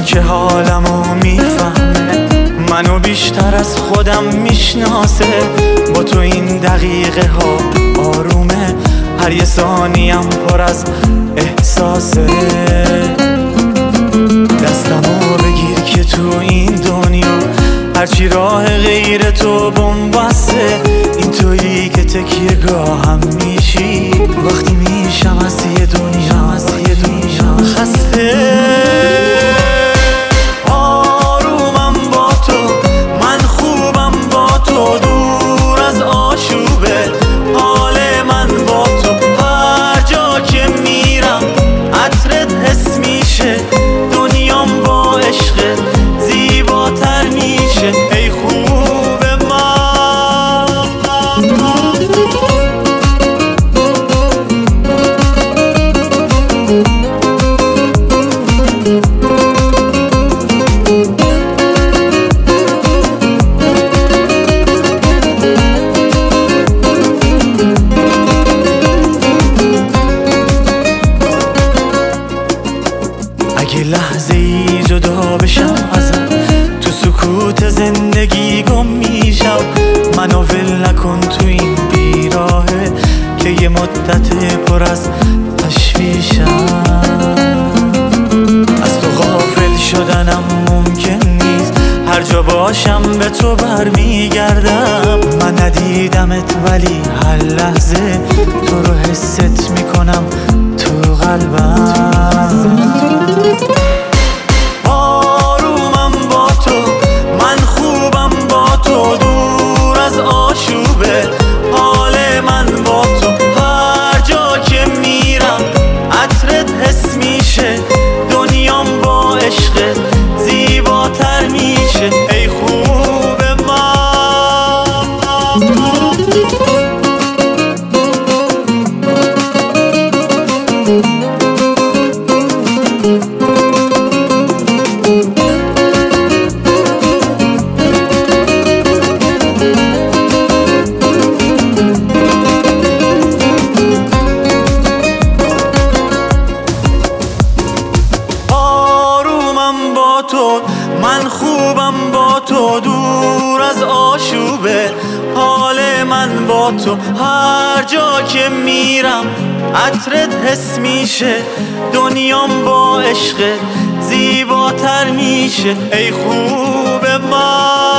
که حالمو میفهمه، منو بیشتر از خودم میشناسه. با تو این دقیقه ها آرومه، هر یه ثانیم پر از احساسه. دستمو بگیر که تو این دنیا هرچی راه غیر تو بن‌بسته. این تویی که تکیه گاهم میشی وقتی میشم از یه دنیا خسته. آرومم با تو، من خوبم با تو، دور از آشوبه حال من با تو. هر جا که میرم عطرت حس میشه، دنیام با عشقت زیباتر میشه. ای خوب من اگه لحظه ای جدا بشم ازت، تو سکوت زندگی گم میشم. منو ول نکن تو این بیراهه که یه مدت پر از تشویشم. از تو غافل شدنم ممکن نیست، هر جا باشم به تو برمیگردم. من ندیدمت ولی هر لحظه تو رو حست میکنم تو قلبم. آرومم با تو، من خوبم با تو، دور از آشوبه حال من با تو. هر جا که میرم عطرت حس میشه، دنیام با عشقت زیباتر میشه. ای خوب من تو، من خوبم با تو، دور از آشوبه حال من با تو. هر جا که میرم عطرت حس میشه، دنیام با عشقت زیباتر میشه. ای خوب من